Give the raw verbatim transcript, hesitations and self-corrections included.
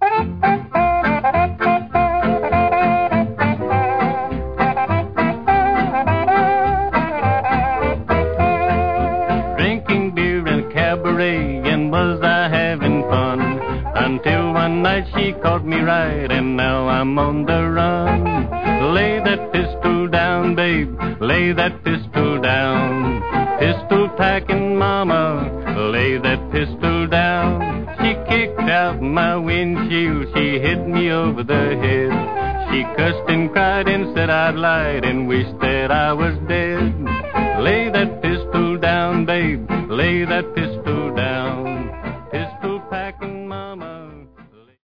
Drinking beer in a cabaret, and was I having fun? Until one night she caught me right, and now I'm on the run. Lay that pistol down, babe, lay that pistol down. Pistol packing mama, lay that pistol down. She kicked out my windshield, she hit me over the head. She cussed and cried and said I'd lied and wished that I was dead. Lay that pistol down, babe, lay that pistol down.